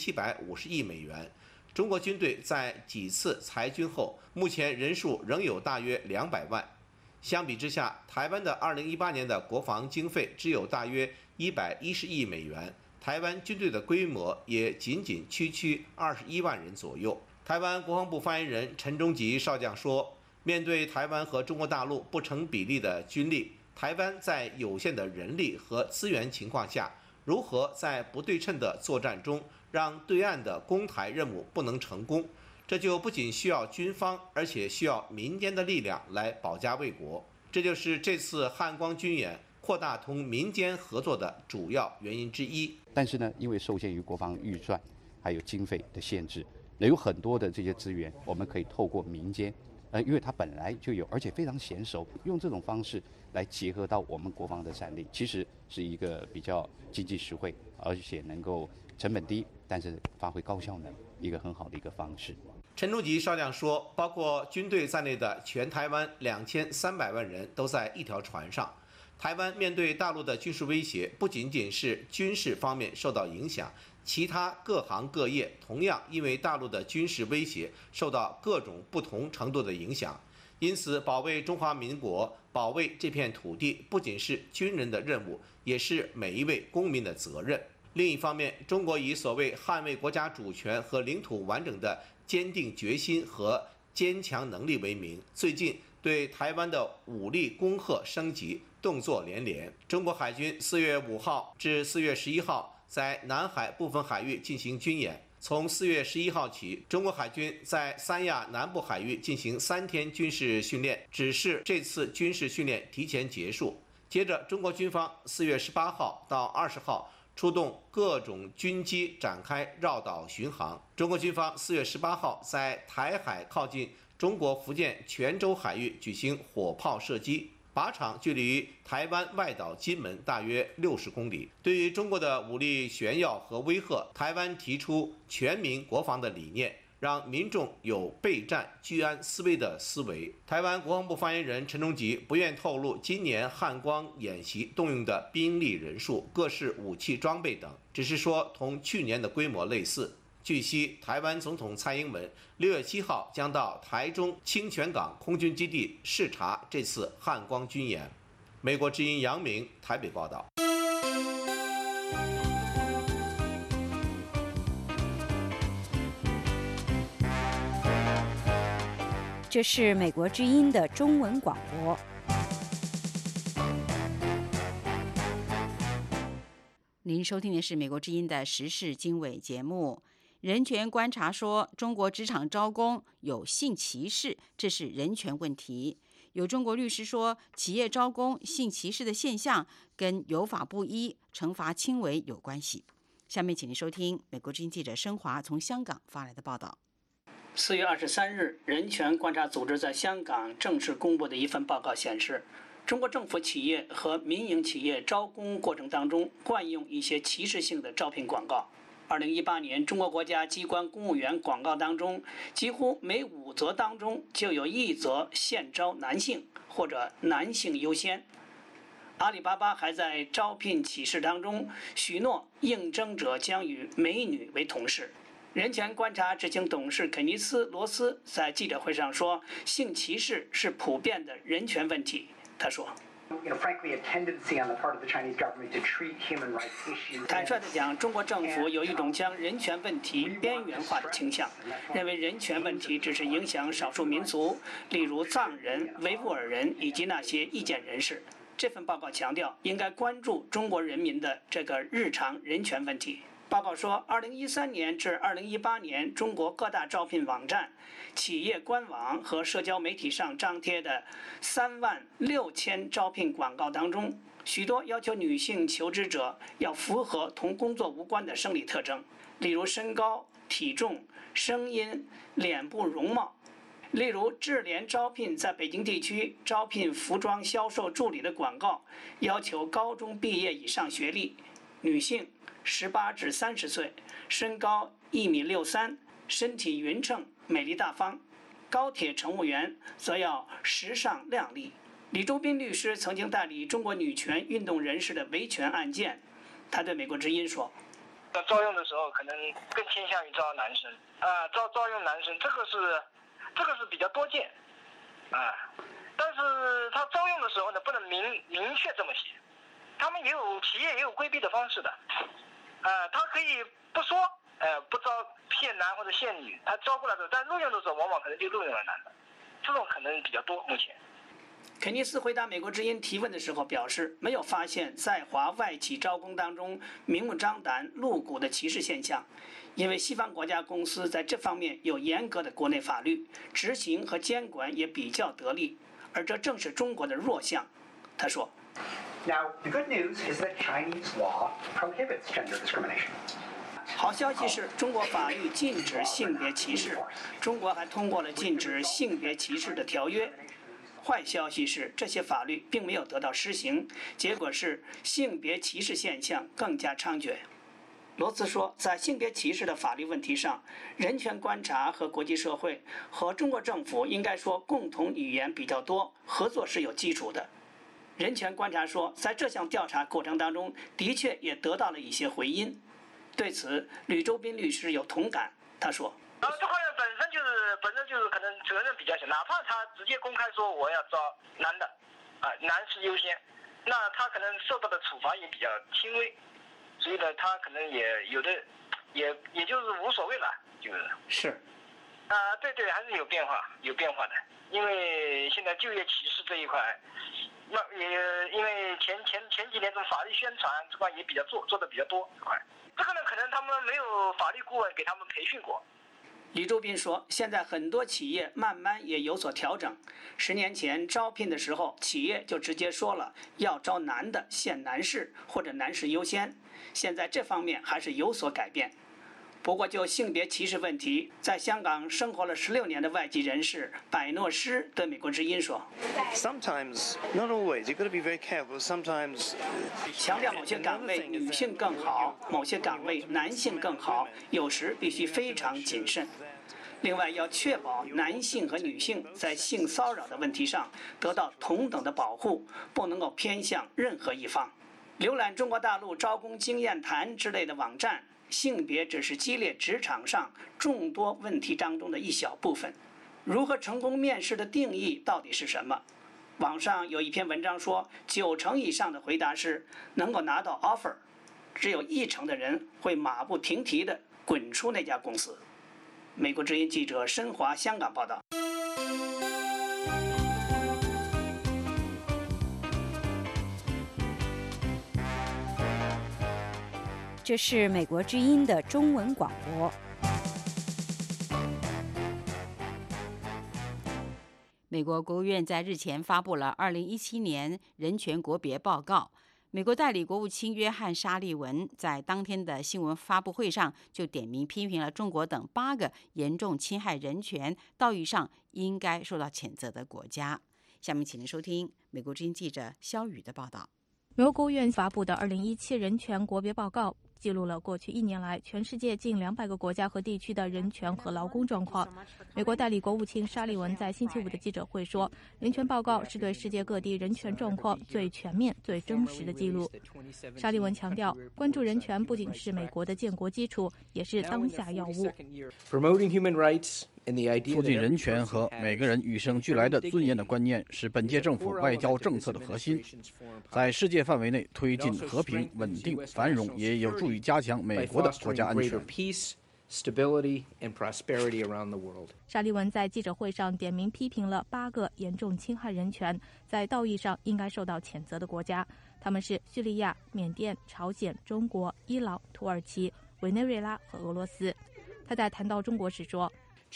1750亿美元。中国军队在几次裁军后，目前人数仍有大约200万。相比之下，台湾的2018年的国防经费只有大约110亿美元，台湾军队的规模也仅区21万人左右。台湾国防部发言人陈忠吉少将说，面对台湾和中国大陆不成比例的军力，台湾在有限的人力和资源情况下，如何在不对称的作战中让对岸的攻台任务不能成功，这就不仅需要军方，而且需要民间的力量来保家卫国。这就是这次汉光军演扩大同民间合作的主要原因之一。 但是呢，因为受限于国防预算还有经费的限制，有很多的这些资源我们可以透过民间，因为它本来就有，而且非常娴熟，用这种方式来结合到我们国防的战力，其实是一个比较经济实惠，而且能够成本低，但是发挥高效能一个很好的一个方式。 陈忠吉少将说，包括军队在内的全台湾2300万人都在一条船上。台湾面对大陆的军事威胁，不仅仅是军事方面受到影响，其他各行各业同样因为大陆的军事威胁受到各种不同程度的影响。因此，保卫中华民国、保卫这片土地，不仅是军人的任务，也是每一位公民的责任。 另一方面，中国以所谓捍卫国家主权和领土完整的坚定决心和坚强能力为名，最近对台湾的武力恭贺升级，动作连连。中国海军4月5号至4月11号在南海部分海域进行军演。从4月11号起，中国海军在三亚南部海域进行3天军事训练，只是这次军事训练提前结束。接着，中国军方4月18号到20号出动各种军机展开绕岛巡航。中国军方4月18号在台海靠近中国福建泉州海域举行火炮射击，靶场距离台湾外岛金门大约60公里。对于中国的武力炫耀和威吓，台湾提出全民国防的理念，让民众有备战居安思危的思维。台湾国防部发言人陈忠吉不愿透露今年汉光演习动用的兵力人数、各式武器装备等，只是说同去年的规模类似。据悉，台湾总统蔡英文6月7号将到台中清泉港空军基地视察这次汉光军演。美国之音杨明台北报道。 这是美国之音的中文广播。 您收听的是美国之音的时事经纬节目。人权观察说，中国职场招工有性歧视，这是人权问题。有中国律师说，企业招工性歧视的现象跟有法不依、惩罚轻微有关系。下面请您收听美国之音记者申华从香港发来的报道。 4月23日，人权观察组织在香港正式公布的一份报告显示，中国政府企业和民营企业招工过程当中惯用一些歧视性的招聘广告。2018年，中国国家机关公务员广告当中，几乎每5则当中就有1则限招男性或者男性优先。阿里巴巴还在招聘启事当中许诺应征者将与美女为同事。人权观察执行董事肯尼斯·罗斯在记者会上说，性歧视是普遍的人权问题。他说，坦率地讲，中国政府有一种将人权问题边缘化的倾向，认为人权问题只是影响少数民族，例如藏人、维吾尔人以及那些意见人士。这份报告强调，应该关注中国人民的这个日常人权问题。报告说，2013年至2018年，中国各大招聘网站、企业官网和社交媒体上张贴的36000招聘广告当中，许多要求女性求职者要符合同工作无关的生理特征，例如身高、体重、声音、脸部容貌。例如，智联招聘在北京地区招聘服装销售助理的广告，要求高中毕业以上学历，女性18至30岁，身高1.63米，身体匀称，美丽大方。高铁乘务员则要时尚靓丽。李周斌律师曾经代理中国女权运动人士的维权案件，他对美国之音说：“ 招用的时候可能更倾向于招男生招用男生，这个是比较多见但是他招用的时候呢，不能明确这么写，他们企业也有规避的方式的。他可以不说，不招限男或者限女，他招过来的，但录用的时候往往可能就录用了男的，这种可能比较多。目前， 肯尼斯回答美国之音提问的时候表示，没有发现在华外企招工当中明目张胆、露骨的歧视现象，因为西方国家公司在这方面有严格的国内法律，执行和监管也比较得力，而这正是中国的弱项。他说。 Now, the good news is that Chinese law prohibits gender discrimination. 好消息是中国法律禁止性别歧视，中国还通过了禁止性别歧视的条约。坏消息是这些法律并没有得到施行，结果是性别歧视现象更加猖獗。罗斯说，在性别歧视的法律问题上，人权观察和国际社会和中国政府应该说共同语言比较多，合作是有基础的。人权观察说，在这项调查过程当中，的确也得到了一些回音。对此，吕周斌律师有同感。他说：“ 这块本身就是可能责任比较小，哪怕他直接公开说我要招男的，男士优先，那他可能受到的处罚也比较轻微。所所以呢，他可能也有的也就是无所谓了， 是。 对，还是有变化的，因为现在就业歧视这一块，那也因为前几年这种法律宣传这块也比较做的比较多这块，这个呢可能他们没有法律顾问给他们培训过。 李周斌说，现在很多企业慢慢也有所调整。10年前招聘的时候，企业就直接说了要招男的限男士或者男士优先，现在这方面还是有所改变。不过就性别歧视问题，在香港生活了16年的外籍人士百诺诗对美国之音说 ：“Sometimes, not always. You've got to be very careful. Sometimes.” 强调某些岗位女性更好，某些岗位男性更好，有时必须非常谨慎。另外，要确保男性和女性在性骚扰的问题上得到同等的保护，不能够偏向任何一方。浏览中国大陆招工经验谈之类的网站。性别只是激烈职场上众多问题当中的一小部分，如何成功面试的定义到底是什么？网上有一篇文章说，90%以上的回答是能够拿到 offer， 只有1成的人会马不停蹄地滚出那家公司。美国之音记者申华香港报道。 这是美国之音的中文广播。 美国国务院在日前发布了2017年人权国别报告。美国代理国务卿约翰·沙利文在当天的新闻发布会上就点名批评了中国等8个严重侵害人权、道义上应该受到谴责的国家。下面请您收听美国之音记者肖宇的报道。 美国国务院发布的2017人权国别报告记录了过去1年来全世界近200个国家和地区的人权和劳工状况。美国代理国务卿沙利文在星期5的记者会说，人权报告是对世界各地人权状况最全面、最真实的记录。沙利文强调，关注人权不仅是美国的建国基础，也是当下要务。 促进人权和每个人与生俱来的尊严的观念是本届政府外交政策的核心。在世界范围内推进和平、稳定、繁荣，也有助于加强美国的国家安全。 沙利文在记者会上点名批评了8个严重侵害人权、在道义上应该受到谴责的国家，他们是叙利亚、缅甸、朝鲜、中国、伊朗、土耳其、委内瑞拉和俄罗斯。他在谈到中国时说，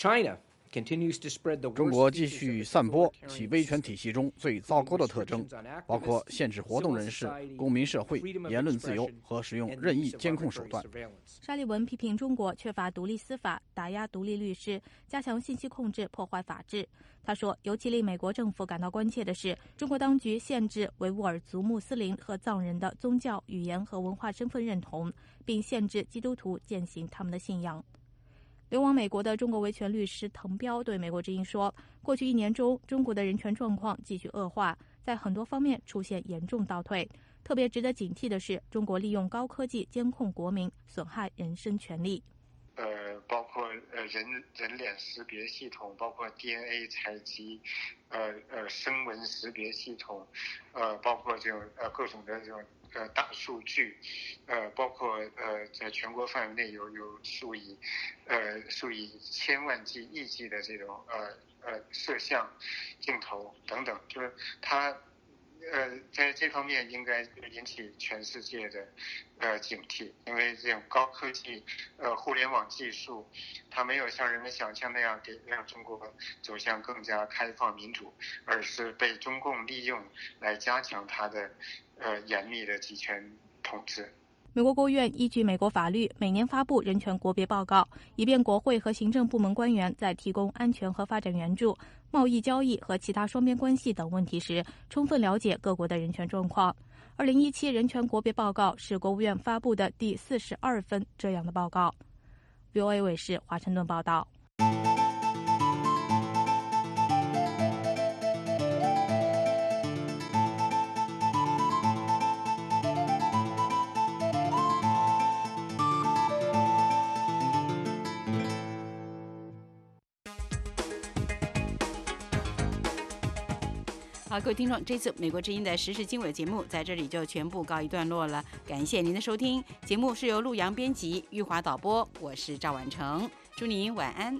中国继续散播其威权体系中最糟糕的特征，包括限制活动人士、公民社会、言论自由和使用任意监控手段。 沙利文批评中国缺乏独立司法、打压独立律师、加强信息控制、破坏法治。他说，尤其令美国政府感到关切的是，中国当局限制维吾尔族穆斯林和藏人的宗教、语言和文化身份认同，并限制基督徒践行他们的信仰。流亡美国的中国维权律师滕彪对美国之音说，过去1年中，中国的人权状况继续恶化，在很多方面出现严重倒退。特别值得警惕的是，中国利用高科技监控国民，损害人身权利。 包括人脸识别系统，包括 DNA 采集，声纹识别系统，包括这种各种的这种大数据，包括在全国范围内有数以千万计、亿计的这种摄像镜头等等，就是它在这方面应该引起全世界的警惕，因为这种高科技互联网技术，它没有像人们想象那样让中国走向更加开放民主，而是被中共利用来加强它的严密的集权统治。 美国国务院依据美国法律，每年发布人权国别报告，以便国会和行政部门官员在提供安全和发展援助、贸易交易和其他双边关系等问题时，充分了解各国的人权状况。2017人权国别报告是国务院发布的第42份这样的报告。VOA 卫视华盛顿报道。 好，各位听众，这次美国之音的时事经纬节目在这里就全部告一段落了，感谢您的收听。节目是由陆阳编辑，玉华导播，我是赵婉成，祝您晚安。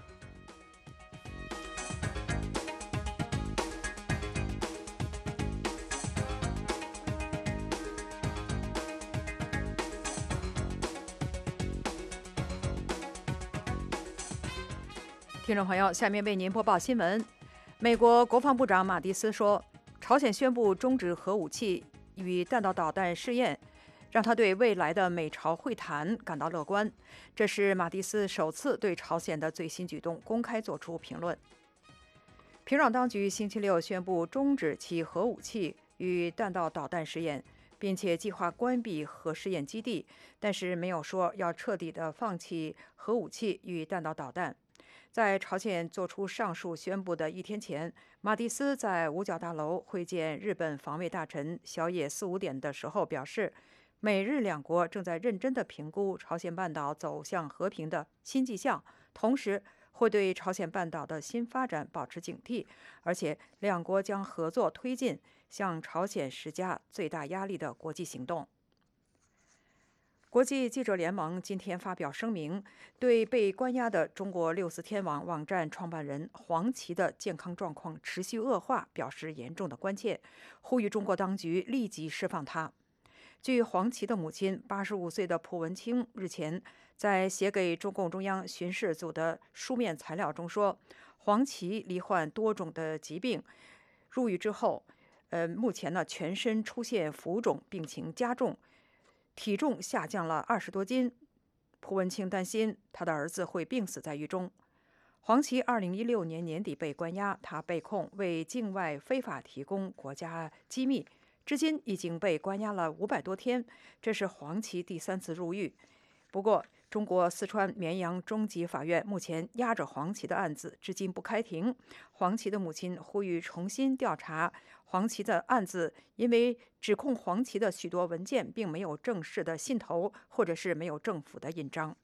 听众朋友，下面为您播报新闻。美国国防部长马蒂斯说，朝鲜宣布终止核武器与弹道导弹试验，让他对未来的美朝会谈感到乐观。这是马蒂斯首次对朝鲜的最新举动公开作出评论。平壤当局星期六宣布终止其核武器与弹道导弹试验，并且计划关闭核试验基地，但是没有说要彻底的放弃核武器与弹道导弹。在朝鲜做出上述宣布的一天前，马蒂斯在五角大楼会见日本防卫大臣小野4、5点的时候表示，美日两国正在认真地评估朝鲜半岛走向和平的新迹象，同时会对朝鲜半岛的新发展保持警惕，而且两国将合作推进向朝鲜施加最大压力的国际行动。国际记者联盟今天发表声明，对被关押的中国64天网站创办人黄琦的健康状况持续恶化表示严重的关切，呼吁中国当局立即释放他。据黄琦的母亲85岁的蒲文清日前在写给中共中央巡视组的书面材料中说，黄琦罹患多种的疾病，入狱之后，目前呢全身出现浮肿，病情加重。体重下降了20多斤，蒲文清担心他的儿子会病死在狱中。黄琦2016年年底被关押，他被控为境外非法提供国家机密，至今已经被关押了500多天，这是黄琦第3次入狱。不过，中国四川绵阳中级法院目前押着黄琦的案子至今不开庭。黄琦的母亲呼吁重新调查黄琦的案子，因为指控黄琦的许多文件并没有正式的信头，或者是没有政府的印章。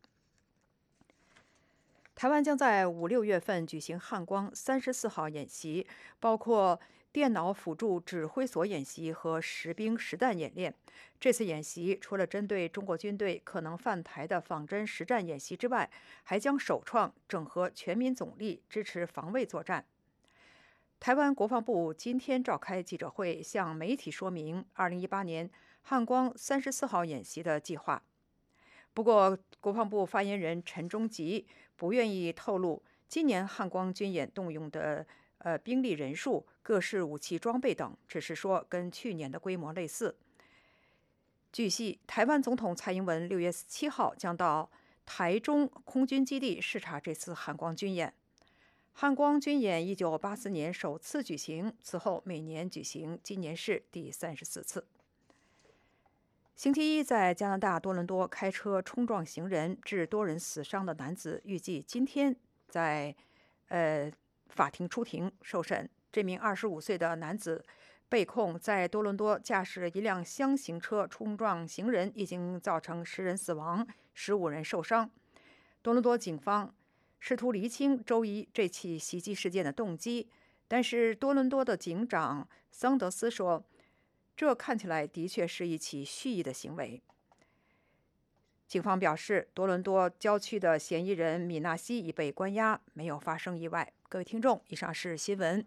台湾将在5、6月份举行汉光34号演习，包括电脑辅助指挥所演习和实兵实弹演练。这次演习除了针对中国军队可能犯台的仿真实战演习之外，还将首创整合全民总力，支持防卫作战。台湾国防部今天召开记者会，向媒体说明2018年汉光34号演习的计划。不过，国防部发言人陈忠吉不愿意透露今年汉光军演动用的兵力人数、各式武器装备等，只是说跟去年的规模类似。据悉，台湾总统蔡英文6月7号将到台中空军基地视察这次汉光军演。汉光军演1984年首次举行，此后每年举行，今年是第34次。星期一在加拿大多伦多开车冲撞行人，致多人死伤的男子，预计今天在法庭出庭受审。这名25岁的男子被控在多伦多驾驶一辆厢型车冲撞行人，已经造成10人死亡，15人受伤。多伦多警方试图厘清周一这起袭击事件的动机，但是多伦多的警长桑德斯说，这看起来的确是一起蓄意的行为。警方表示，多伦多郊区的嫌疑人米纳西已被关押，没有发生意外。各位听众，以上是新闻。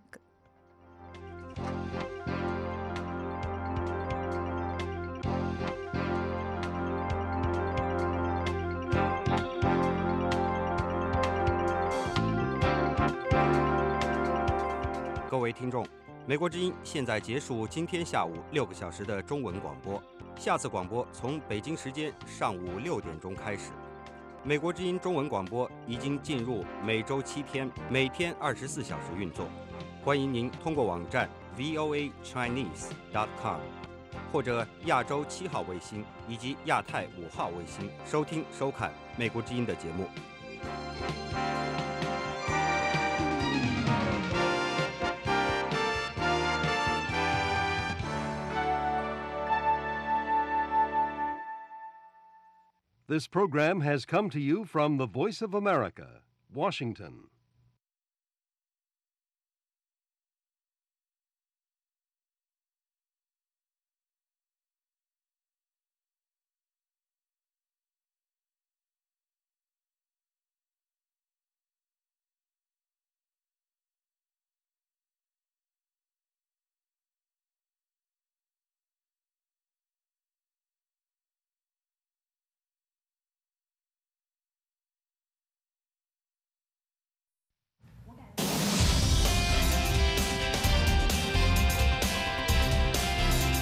各位听众，美国之音现在结束今天下午6个小时的中文广播，下次广播从北京时间上午6点钟开始。美国之音中文广播已经进入每周7天，每天24小时运作。欢迎您通过网站 voachinese.com 或者亚洲7号卫星以及亚太5号卫星收听收看美国之音的节目。 This program has come to you from the Voice of America, Washington.